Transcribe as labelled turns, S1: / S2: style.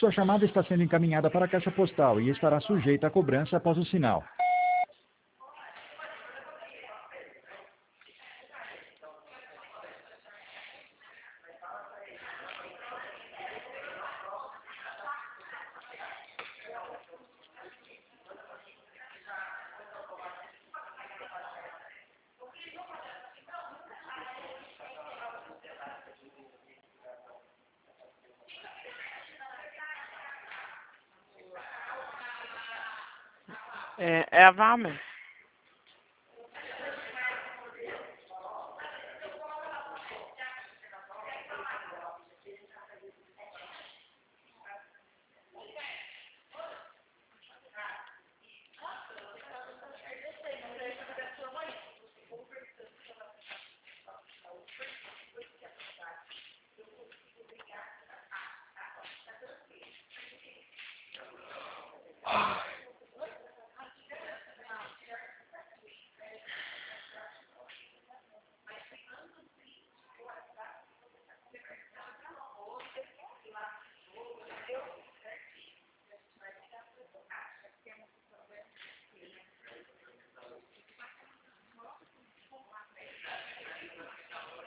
S1: Sua chamada está sendo encaminhada para a caixa postal e estará sujeita a cobrança após o sinal.
S2: É a Valmer?